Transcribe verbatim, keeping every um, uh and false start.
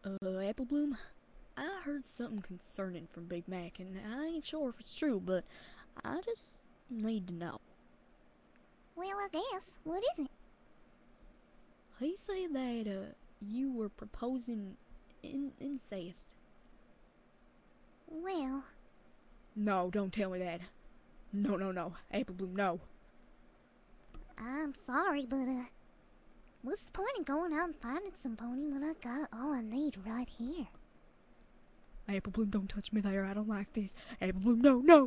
Uh, Apple Bloom, I heard something concerning from Big Mac, and I ain't sure if it's true, but I just need to know. Well, I guess. What is it? He said that, uh, you were proposing in- incest. Well... No, don't tell me that. No, no, no. Apple Bloom, no. I'm sorry, but, uh... what's the point in going out and finding some pony when I got all I need right here? Apple Bloom, don't touch me there. I don't like this. Apple Bloom, no, no!